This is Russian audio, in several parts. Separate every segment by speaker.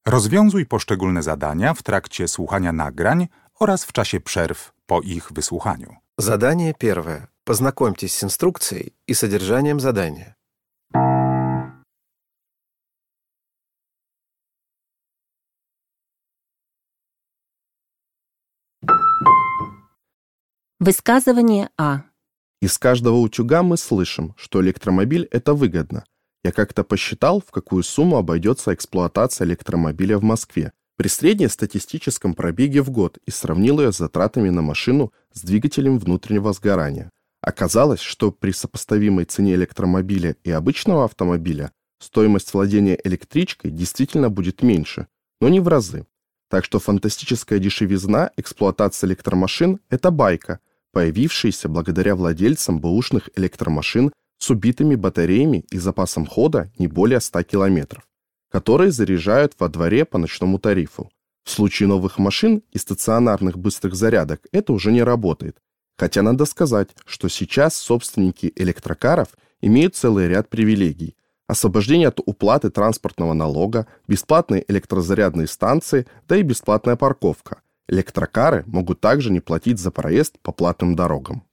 Speaker 1: Rozwiązuj poszczególne zadania w trakcie słuchania nagrań oraz w czasie przerw po ich wysłuchaniu.
Speaker 2: Задание первое. Познакомьтесь с инструкцией и содержанием задания.
Speaker 3: Высказывание А.
Speaker 4: Из каждого утюга мы слышим, что электромобиль – это выгодно. Я как-то посчитал, в какую сумму обойдется эксплуатация электромобиля в Москве при среднестатистическом пробеге в год и сравнил ее с затратами на машину с двигателем внутреннего сгорания. Оказалось, что при сопоставимой цене электромобиля и обычного автомобиля стоимость владения электричкой действительно будет меньше, но не в разы. Так что фантастическая дешевизна эксплуатации электромашин – это байка, появившаяся благодаря владельцам бэушных электромашин с убитыми батареями и запасом хода не более 100 километров, которые заряжают во дворе по ночному тарифу. В случае новых машин и стационарных быстрых зарядок это уже не работает, хотя надо сказать, что сейчас собственники электрокаров имеют целый ряд привилегий: освобождение от уплаты транспортного налога, бесплатные электрозарядные станции, да и бесплатная парковка. Электрокары могут также не платить за проезд по платным дорогам.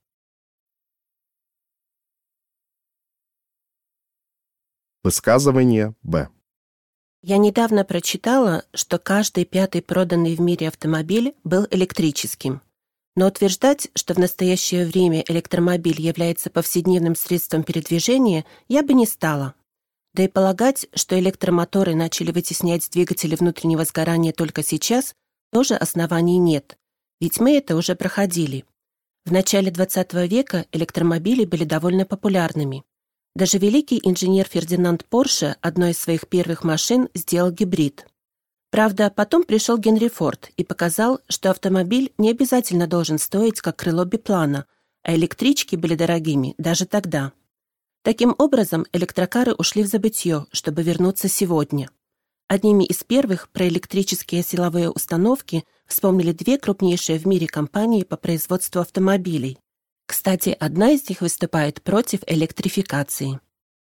Speaker 4: Высказывание Б.
Speaker 3: Я недавно прочитала, что каждый 5-й проданный в мире автомобиль был электрическим. Но утверждать, что в настоящее время электромобиль является повседневным средством передвижения, я бы не стала. Да и полагать, что электромоторы начали вытеснять двигатели внутреннего сгорания только сейчас, тоже оснований нет, ведь мы это уже проходили. В начале XX века электромобили были довольно популярными. Даже великий инженер Фердинанд Порше одной из своих первых машин сделал гибрид. Правда, потом пришел Генри Форд и показал, что автомобиль не обязательно должен стоить, как крыло биплана, а электрички были дорогими даже тогда. Таким образом, электрокары ушли в забытье, чтобы вернуться сегодня. Одними из первых про электрические силовые установки вспомнили 2 крупнейшие в мире компании по производству автомобилей. Кстати, одна из них выступает против электрификации.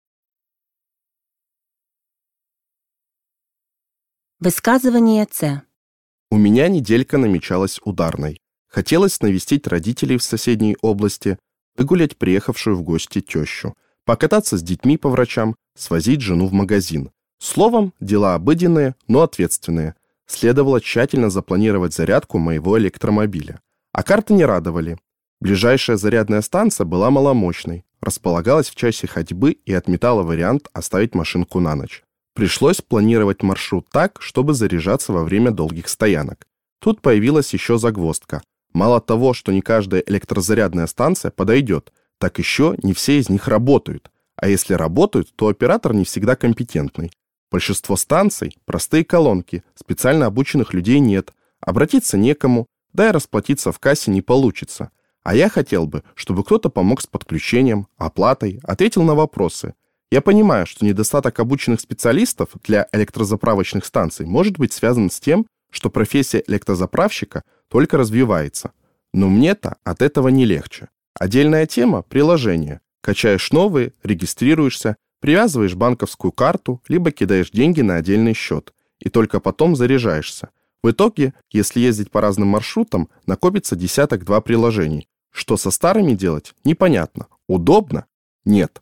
Speaker 3: Высказывание С.
Speaker 4: У меня неделька намечалась ударной. Хотелось навестить родителей в соседней области, выгулять приехавшую в гости тещу, покататься с детьми по врачам, свозить жену в магазин. Словом, дела обыденные, но ответственные. Следовало тщательно запланировать зарядку моего электромобиля. А карты не радовали. Ближайшая зарядная станция была маломощной, располагалась в часе ходьбы и отметала вариант оставить машинку на ночь. Пришлось планировать маршрут так, чтобы заряжаться во время долгих стоянок. Тут появилась еще загвоздка. Мало того, что не каждая электрозарядная станция подойдет, так еще не все из них работают. А если работают, то оператор не всегда компетентный. Большинство станций – простые колонки, специально обученных людей нет, обратиться некому, да и расплатиться в кассе не получится. А я хотел бы, чтобы кто-то помог с подключением, оплатой, ответил на вопросы. Я понимаю, что недостаток обученных специалистов для электрозаправочных станций может быть связан с тем, что профессия электрозаправщика только развивается. Но мне-то от этого не легче. Отдельная тема – приложение. Качаешь новые, регистрируешься, привязываешь банковскую карту, либо кидаешь деньги на отдельный счет, и только потом заряжаешься. В итоге, если ездить по разным маршрутам, накопится 10-2 приложений. Что со старыми делать, непонятно. Удобно? Нет.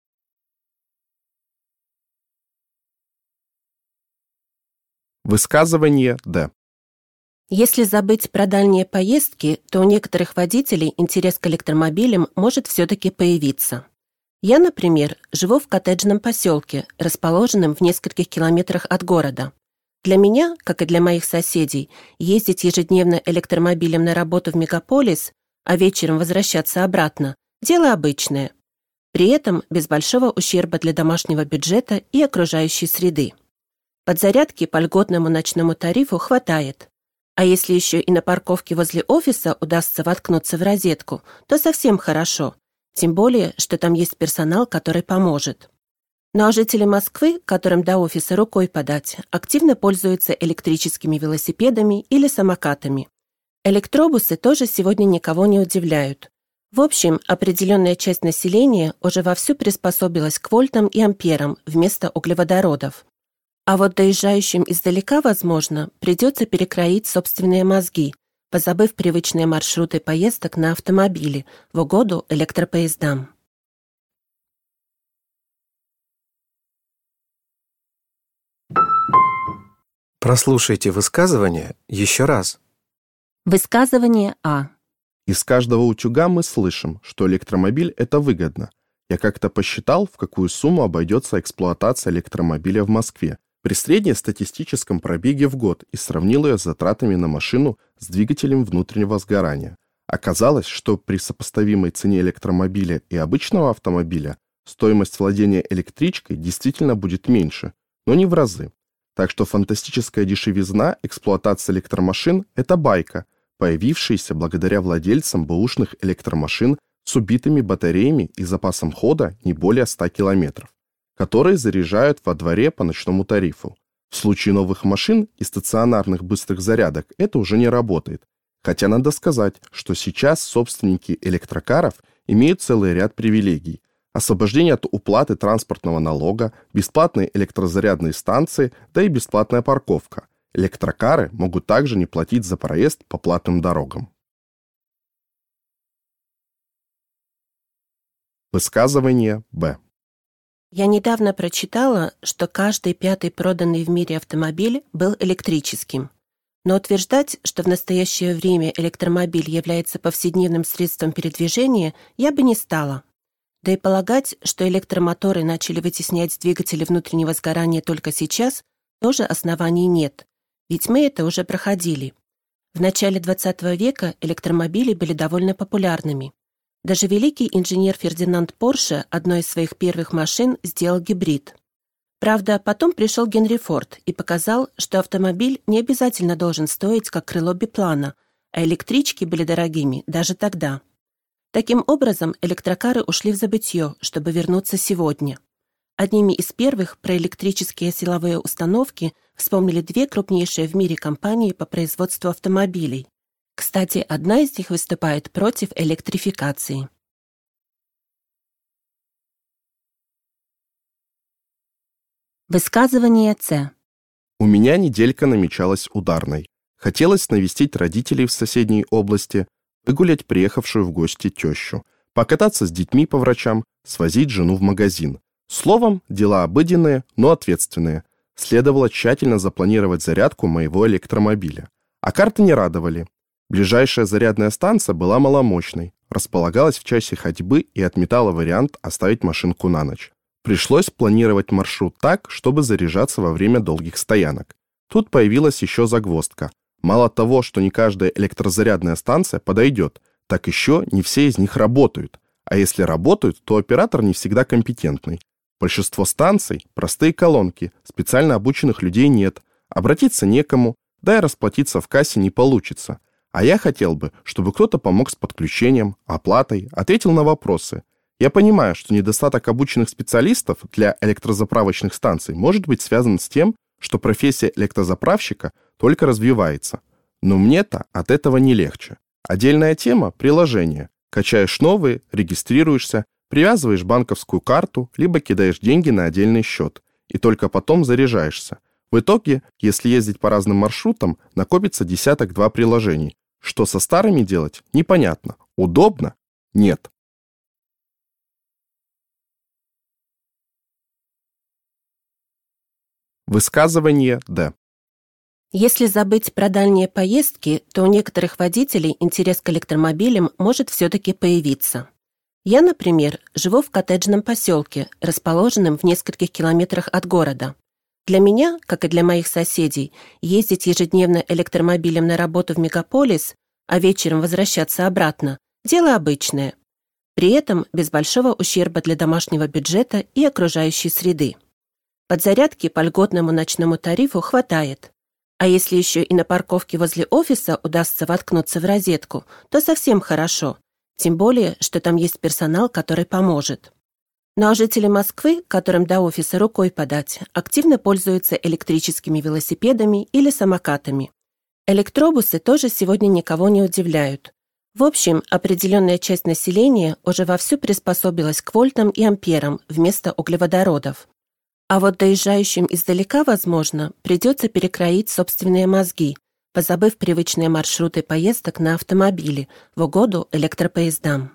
Speaker 4: Высказывание Д.
Speaker 3: Если забыть про дальние поездки, то у некоторых водителей интерес к электромобилям может все-таки появиться. Я, например, живу в коттеджном поселке, расположенном в нескольких километрах от города. Для меня, как и для моих соседей, ездить ежедневно электромобилем на работу в мегаполис, а вечером возвращаться обратно – дело обычное. При этом без большого ущерба для домашнего бюджета и окружающей среды. Подзарядки по льготному ночному тарифу хватает. А если еще и на парковке возле офиса удастся воткнуться в розетку, то совсем хорошо. Тем более, что там есть персонал, который поможет. Ну а жители Москвы, которым до офиса рукой подать, активно пользуются электрическими велосипедами или самокатами. Электробусы тоже сегодня никого не удивляют. В общем, определенная часть населения уже вовсю приспособилась к вольтам и амперам вместо углеводородов. А вот доезжающим издалека, возможно, придется перекроить собственные мозги, позабыв привычные маршруты поездок на автомобиле в угоду электропоездам.
Speaker 2: Прослушайте высказывание еще раз.
Speaker 3: Высказывание А.
Speaker 4: Из каждого утюга мы слышим, что электромобиль – это выгодно. Я как-то посчитал, в какую сумму обойдется эксплуатация электромобиля в Москве при среднестатистическом пробеге в год и сравнил ее с затратами на машину с двигателем внутреннего сгорания. Оказалось, что при сопоставимой цене электромобиля и обычного автомобиля стоимость владения электричкой действительно будет меньше, но не в разы. Так что фантастическая дешевизна эксплуатации электромашин – это байка, появившаяся благодаря владельцам бэушных электромашин с убитыми батареями и запасом хода не более 100 километров, которые заряжают во дворе по ночному тарифу. В случае новых машин и стационарных быстрых зарядок это уже не работает. Хотя надо сказать, что сейчас собственники электрокаров имеют целый ряд привилегий. Освобождение от уплаты транспортного налога, бесплатные электрозарядные станции, да и бесплатная парковка. Электрокары могут также не платить за проезд по платным дорогам. Высказывание Б.
Speaker 3: Я недавно прочитала, что каждый 5-й проданный в мире автомобиль был электрическим. Но утверждать, что в настоящее время электромобиль является повседневным средством передвижения, я бы не стала. Да и полагать, что электромоторы начали вытеснять двигатели внутреннего сгорания только сейчас, тоже оснований нет, ведь мы это уже проходили. В начале XX века электромобили были довольно популярными. Даже великий инженер Фердинанд Порше одной из своих первых машин сделал гибрид. Правда, потом пришел Генри Форд и показал, что автомобиль не обязательно должен стоить как крыло биплана, а электрички были дорогими даже тогда. Таким образом, электрокары ушли в забытье, чтобы вернуться сегодня. Одними из первых про электрические силовые установки вспомнили 2 крупнейшие в мире компании по производству автомобилей. Кстати, одна из них выступает против электрификации. Высказывание С.
Speaker 4: У меня неделька намечалась ударной. Хотелось навестить родителей в соседней области, выгулять приехавшую в гости тещу, покататься с детьми по врачам, свозить жену в магазин. Словом, дела обыденные, но ответственные. Следовало тщательно запланировать зарядку моего электромобиля. А карты не радовали. Ближайшая зарядная станция была маломощной, располагалась в часе ходьбы и отметала вариант оставить машинку на ночь. Пришлось планировать маршрут так, чтобы заряжаться во время долгих стоянок. Тут появилась еще загвоздка. Мало того, что не каждая электрозарядная станция подойдет, так еще не все из них работают. А если работают, то оператор не всегда компетентный. Большинство станций – простые колонки, специально обученных людей нет, обратиться некому, да и расплатиться в кассе не получится. А я хотел бы, чтобы кто-то помог с подключением, оплатой, ответил на вопросы. Я понимаю, что недостаток обученных специалистов для электрозаправочных станций может быть связан с тем, что профессия электрозаправщика только развивается. Но мне-то от этого не легче. Отдельная тема – приложение. Качаешь новые, регистрируешься, привязываешь банковскую карту, либо кидаешь деньги на отдельный счет, и только потом заряжаешься. В итоге, если ездить по разным маршрутам, накопится 10-2 приложений. Что со старыми делать, непонятно. Удобно? Нет. Высказывание Д.
Speaker 3: Если забыть про дальние поездки, то у некоторых водителей интерес к электромобилям может все-таки появиться. Я, например, живу в коттеджном поселке, расположенном в нескольких километрах от города. Для меня, как и для моих соседей, ездить ежедневно электромобилем на работу в мегаполис, а вечером возвращаться обратно – дело обычное. При этом без большого ущерба для домашнего бюджета и окружающей среды. Подзарядки по льготному ночному тарифу хватает. А если еще и на парковке возле офиса удастся воткнуться в розетку, то совсем хорошо. Тем более, что там есть персонал, который поможет. Ну а жители Москвы, которым до офиса рукой подать, активно пользуются электрическими велосипедами или самокатами. Электробусы тоже сегодня никого не удивляют. В общем, определенная часть населения уже вовсю приспособилась к вольтам и амперам вместо углеводородов. А вот доезжающим издалека, возможно, придется перекроить собственные мозги, позабыв привычные маршруты поездок на автомобиле в угоду электропоездам.